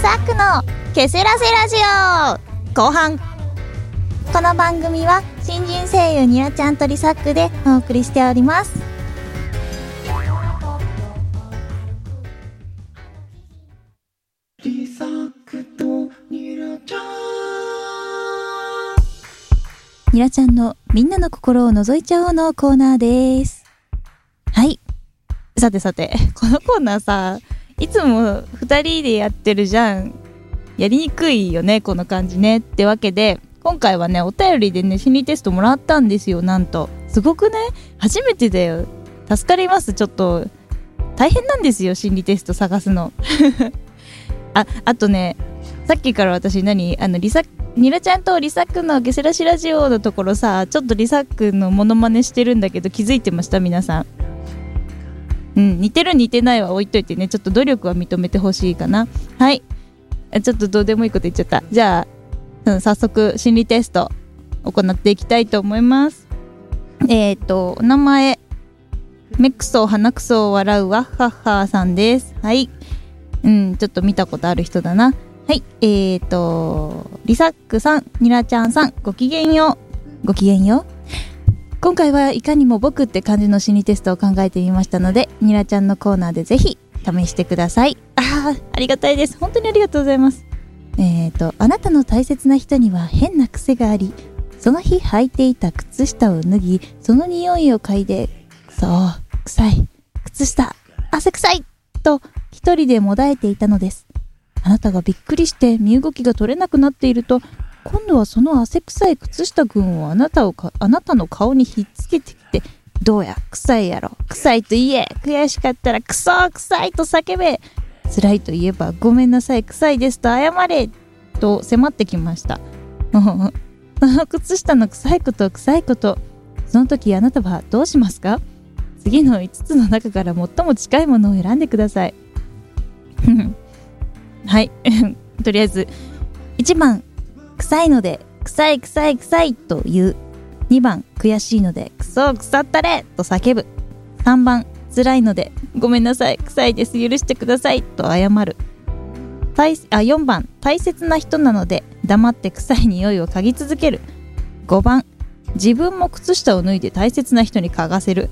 サックのケセラセラジオ後半。この番組は新人声優ニラちゃんとリサックでお送りしております。リサックとニラちゃん、ニラちゃんのみんなの心を覗いちゃおうのコーナーです。はい、さてさて、このコーナーさ、いつも2人でやってるじゃん。やりにくいよねこの感じね。ってわけで今回はね、お便りでね心理テストもらったんですよ。なんとすごくね、初めてだよ。助かります。ちょっと大変なんですよ、心理テスト探すのあとね、さっきから私ニラちゃんとリサックのゲセラシラジオのところさ、ちょっとリサックのモノマネしてるんだけど、気づいてました？皆さん。似てる似てないは置いといてね、ちょっと努力は認めてほしいかな。はい、ちょっとどうでもいいこと言っちゃった。じゃあ、早速心理テスト行っていきたいと思います。お名前、目くそ鼻くそを笑うわっはっはさんです。はい、ちょっと見たことある人だな。はい、リサックさん、ニラちゃんさん、ごきげんよう。ごきげんよう。今回はいかにも僕って感じの心理テストを考えてみましたので、ニラちゃんのコーナーでぜひ試してください。ありがたいです。本当にありがとうございます。あなたの大切な人には変な癖があり、その日履いていた靴下を脱ぎ、その匂いを嗅いで、そう臭い靴下、汗臭いと一人でもだえていたのです。あなたがびっくりして身動きが取れなくなっていると、今度はその汗臭い靴下くんをあなたの顔にひっつけてきて、どうや臭いやろ、臭いと言え、悔しかったらクソ臭いと叫べ、辛いと言えばごめんなさい臭いですと謝れと迫ってきました。その靴下の臭いこと、その時あなたはどうしますか？次の5つの中から最も近いものを選んでくださいはいとりあえず1番、臭いので臭いと言う。2番、悔しいのでクソ腐ったれと叫ぶ。3番、辛いのでごめんなさい臭いです許してくださいと謝る。4番、大切な人なので黙って臭い匂いを嗅ぎ続ける。5番、自分も靴下を脱いで大切な人に嗅がせる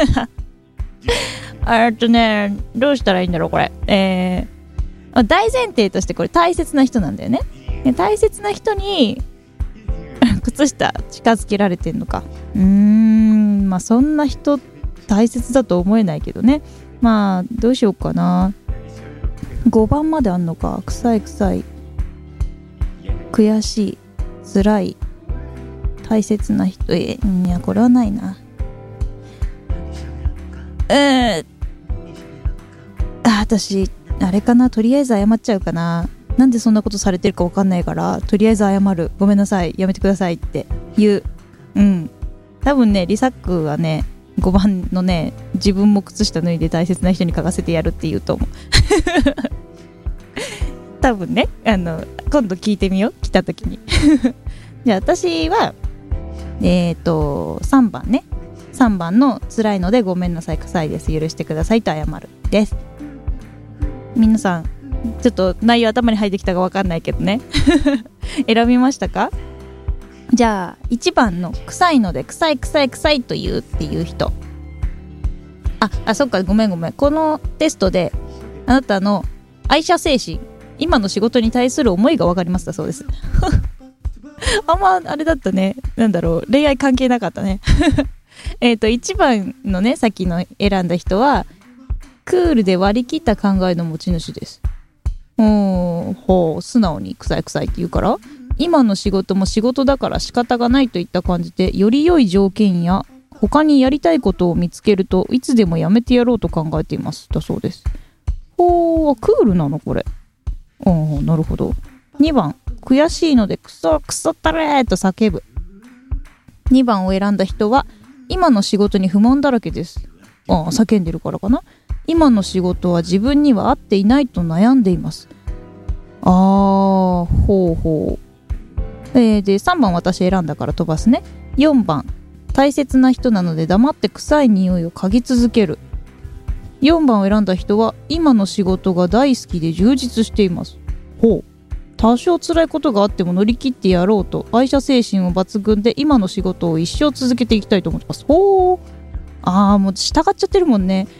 どうしたらいいんだろうこれ。大前提としてこれ大切な人なんだよね。大切な人に靴下近づけられてんのか。まあそんな人大切だと思えないけどね。まあどうしようかな。5番まであんのか。臭い悔しい辛い大切な人。いやこれはないな。私あれかな、とりあえず謝っちゃうかな。なんでそんなことされてるか分かんないから、とりあえず謝る。ごめんなさいやめてくださいって言う。多分ね、リサックはね5番のね、自分も靴下脱いで大切な人に嗅がせてやるって言うと思う多分ね、今度聞いてみよう、来た時にじゃあ私は3番ね。3番の辛いのでごめんなさい臭いです許してくださいと謝るです。皆さんちょっと内容頭に入ってきたか分かんないけどね選びましたか？じゃあ1番の臭いので臭いと言うっていう人。そっか、ごめん。このテストであなたの愛者精神、今の仕事に対する思いが分かりましたそうですあんまあれだったね。なんだろう、恋愛関係なかったね1番のね、さっきの選んだ人はクールで割り切った考えの持ち主です。素直に臭いって言うから、今の仕事も仕事だから仕方がないといった感じで、より良い条件や他にやりたいことを見つけるといつでもやめてやろうと考えていますだそうです。クールなのこれ。なるほど。2番、悔しいのでクソったれーと叫ぶ。2番を選んだ人は今の仕事に不満だらけです。叫んでるからかな。今の仕事は自分には合っていないと悩んでいます。で3番私選んだから飛ばすね。4番、大切な人なので黙って臭い匂いを嗅ぎ続ける。4番を選んだ人は今の仕事が大好きで充実しています。 ほう。多少辛いことがあっても乗り切ってやろうと愛社精神を抜群で今の仕事を一生続けていきたいと思ってます。ほう。もう従っちゃってるもんね。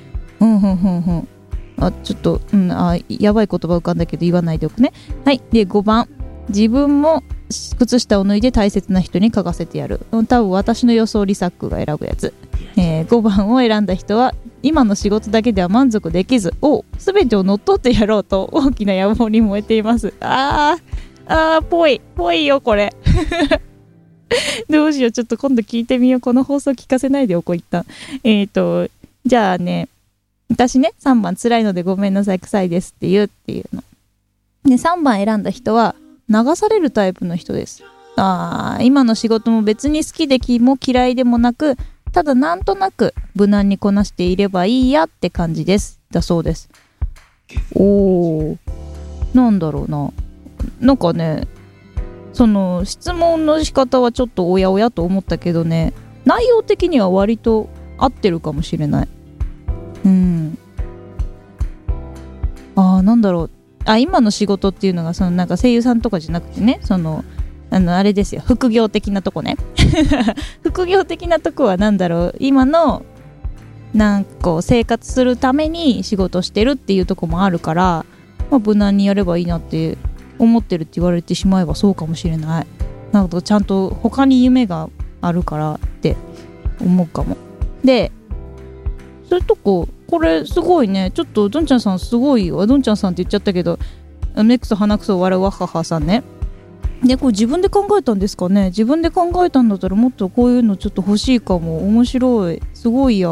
ちょっと、やばい言葉浮かんだけど言わないでおくね。はい。で、5番。自分も靴下を脱いで大切な人に嗅がせてやる。多分私の予想リサックが選ぶやつ。5番を選んだ人は今の仕事だけでは満足できず全てを乗っ取ってやろうと大きな野望に燃えています。ぽいよこれどうしよう、ちょっと今度聞いてみよう。この放送聞かせないでおこう一旦。じゃあね、私ね3番辛いのでごめんなさい臭いですって言うっていうので、3番選んだ人は流されるタイプの人です。今の仕事も別に好きでも嫌いでもなく、ただなんとなく無難にこなしていればいいやって感じですだそうです。なんだろうな、なんかね、その質問の仕方はちょっとおやおやと思ったけどね、内容的には割と合ってるかもしれない。なんだろう、今の仕事っていうのがそのなんか声優さんとかじゃなくてね、あれですよ、副業的なとこね副業的なとこはなんだろう、今のなんかこう生活するために仕事してるっていうとこもあるから、無難にやればいいなって思ってるって言われてしまえばそうかもしれない。なんかちゃんと他に夢があるからって思うかも。で、そういうとこ、これすごいね。ちょっとどんちゃんさんすごいよ。どんちゃんさんって言っちゃったけど、目くそ鼻くそ笑うわははさんね。で、これ自分で考えたんですかね。自分で考えたんだったらもっとこういうのちょっと欲しいかも。面白い、すごいや。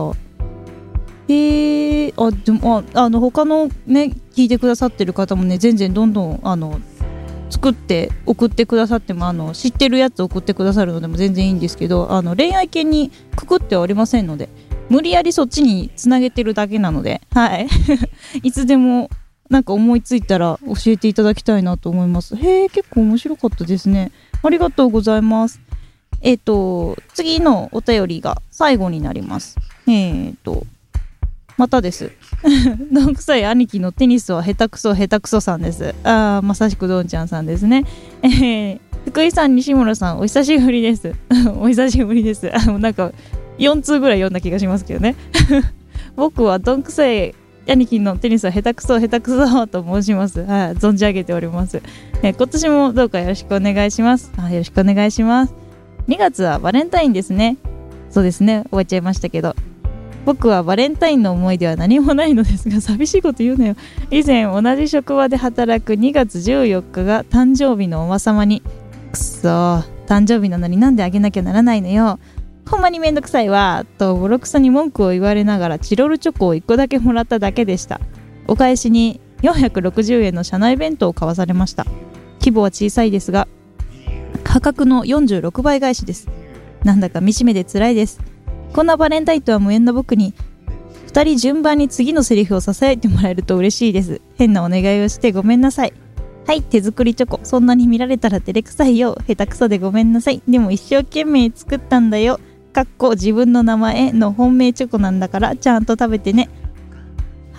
でも他のね聞いてくださってる方もね、全然どんどん作って送ってくださっても、知ってるやつ送ってくださるのでも全然いいんですけど、恋愛系にくくってはおりませんので、無理やりそっちにつなげてるだけなので、はいいつでもなんか思いついたら教えていただきたいなと思います。結構面白かったですね。ありがとうございます。次のお便りが最後になります。またですどんくさい兄貴のテニスは下手くそさんです。まさしくどんちゃんさんですね。福井さん、西村さん、お久しぶりですお久しぶりです。なんか4通ぐらい読んだ気がしますけどね僕はどんくさい兄貴のテニスは下手くそと申します。存じ上げております。今年もどうかよろしくお願いします。よろしくお願いします。2月はバレンタインですね。そうですね、終わっちゃいましたけど、僕はバレンタインの思い出は何もないのですが、寂しいこと言うなよ。以前同じ職場で働く2月14日が誕生日のおばさまに、くそー、誕生日なのになんであげなきゃならないのよ、ほんまにめんどくさいわとボロクソに文句を言われながらチロルチョコを1個だけもらっただけでした。お返しに460円の社内弁当を買わされました。規模は小さいですが価格の46倍返しです。なんだか惨めで辛いです。こんなバレンタインとは無縁の僕に2人順番に次のセリフをささやいてもらえると嬉しいです。変なお願いをしてごめんなさい。はい、手作りチョコ、そんなに見られたら照れくさいよ、下手くそでごめんなさい、でも一生懸命作ったんだよ、かっこ自分の名前の本命チョコなんだからちゃんと食べてね。はい、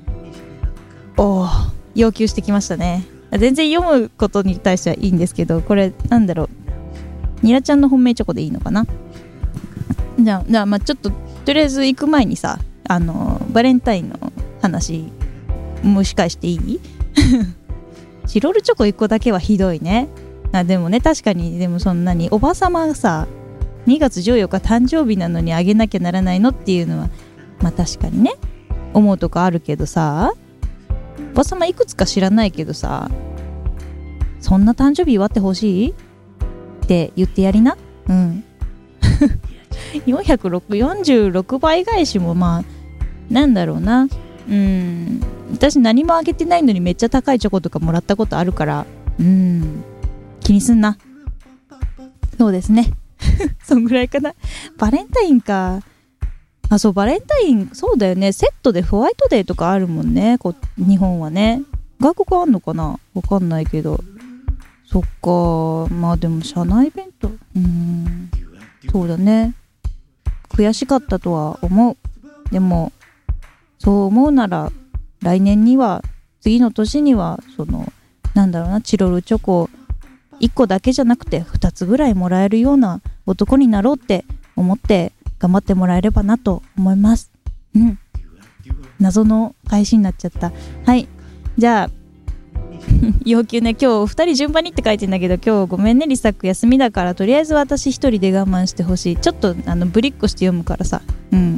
要求してきましたね。全然読むことに対してはいいんですけど、これなんだろう、ニラちゃんの本命チョコでいいのかな。じゃあちょっととりあえず行く前にさ、バレンタインの話蒸し返していいチロルチョコ1個だけはひどいね。でもね、確かに、でもそんなにおばさまがさ2月14日誕生日なのにあげなきゃならないのっていうのは確かにね思うとこあるけどさ、おばさまいくつか知らないけどさ、そんな誕生日祝ってほしいって言ってやりな。46倍返しもなんだろうな、私何もあげてないのにめっちゃ高いチョコとかもらったことあるから、気にすんな。そうですねそんぐらいかな。バレンタインか。そう、バレンタイン、そうだよね、セットでホワイトデーとかあるもんね、日本はね。外国あんのかな、わかんないけど。そっか、でも社内弁当、そうだね、悔しかったとは思う。でもそう思うなら来年には、次の年にはそのなんだろうな、チロルチョコ1個だけじゃなくて2つぐらいもらえるような男になろうって思って頑張ってもらえればなと思います。謎の返しになっちゃった。はい、じゃあ要求ね、今日2人順番にって書いてんだけど、今日ごめんね、リサック休みだから、とりあえず私一人で我慢してほしい。ちょっとぶりっこして読むからさ。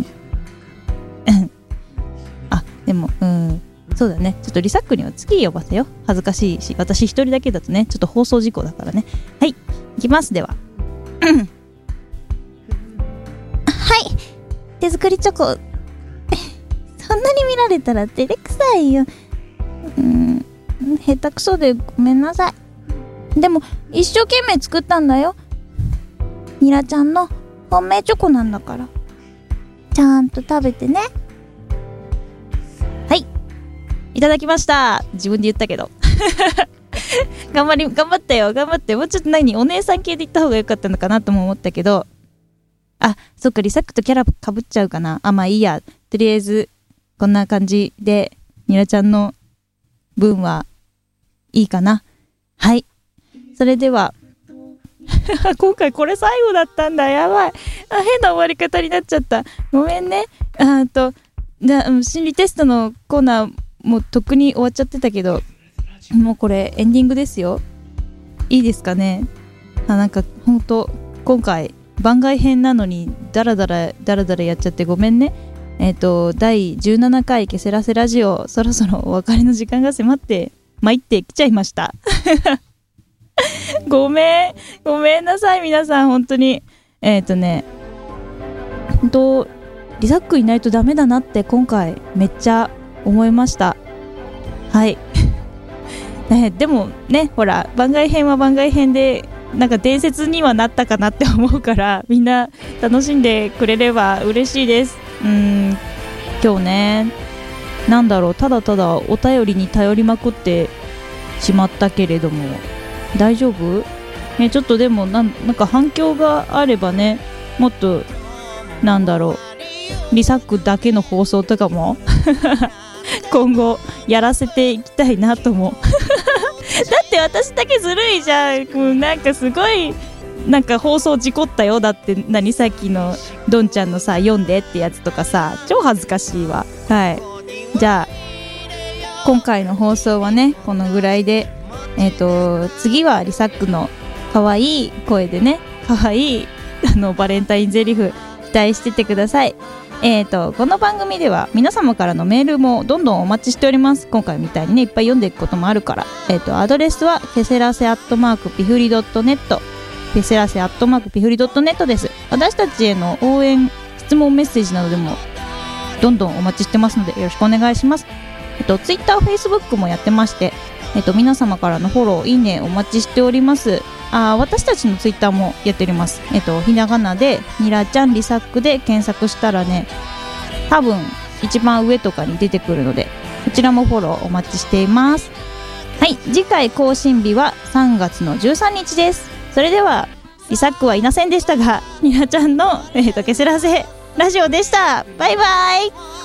あ、でもそうだね、ちょっとリサックには次呼ばせよ。恥ずかしいし、私一人だけだとね、ちょっと放送事故だからね。はい、いきますでは。はい、手作りチョコそんなに見られたら照れくさいよ。下手くそでごめんなさい。でも一生懸命作ったんだよ。ニラちゃんの本命チョコなんだから、ちゃんと食べてね。はい、いただきました。自分で言ったけど頑張ったよ、頑張って。もうちょっとお姉さん系で言った方が良かったのかなとも思ったけど、あ、そっか、リサックとキャラかぶっちゃうかな。まあいいや、とりあえずこんな感じでニラちゃんの分はいいかな。はい、それでは今回これ最後だったんだ。やばい。変な終わり方になっちゃった。ごめんね。心理テストのコーナーもとっくに終わっちゃってたけど、もうこれエンディングですよ。いいですかね。なんかほんと今回番外編なのにダラダラやっちゃってごめんね。第17回ケセラセラジオ、そろそろお別れの時間が迫って参ってきちゃいましたごめんなさい皆さん、本当に。リサックいないとダメだなって今回めっちゃ思いました。はいでもね、ほら番外編は番外編でなんか伝説にはなったかなって思うから、みんな楽しんでくれれば嬉しいです。今日ね、なんだろう、ただただお便りに頼りまくってしまったけれども大丈夫？ちょっとでもなんか反響があればね、もっとなんだろう、リサックだけの放送とかも今後やらせていきたいなと思うだって私だけずるいじゃん。もうなんかすごいなんか放送事故ったよ。だってさっきのどんちゃんのさ読んでってやつとかさ、超恥ずかしいわ。はい、じゃあ今回の放送はねこのぐらいで、次はリサックの可愛い声でね、可愛いバレンタインゼリフ期待しててください。この番組では皆様からのメールもどんどんお待ちしております。今回みたいにねいっぱい読んでいくこともあるから、アドレスはケセラセ@pifuri.net、ケセラセ@pifuri.net です。私たちへの応援、質問、メッセージなどでもどんどんお待ちしてますのでよろしくお願いします。Twitter、Facebook もやってまして、皆様からのフォロー、いいねお待ちしております。私たちのツイッターもやっております。ひながなでニラちゃんリサックで検索したらね、多分一番上とかに出てくるので、こちらもフォローお待ちしています。はい、次回更新日は3月の13日です。それではリサックはいませんでしたが、ニラちゃんのケセラセラジオでした。バイバイ。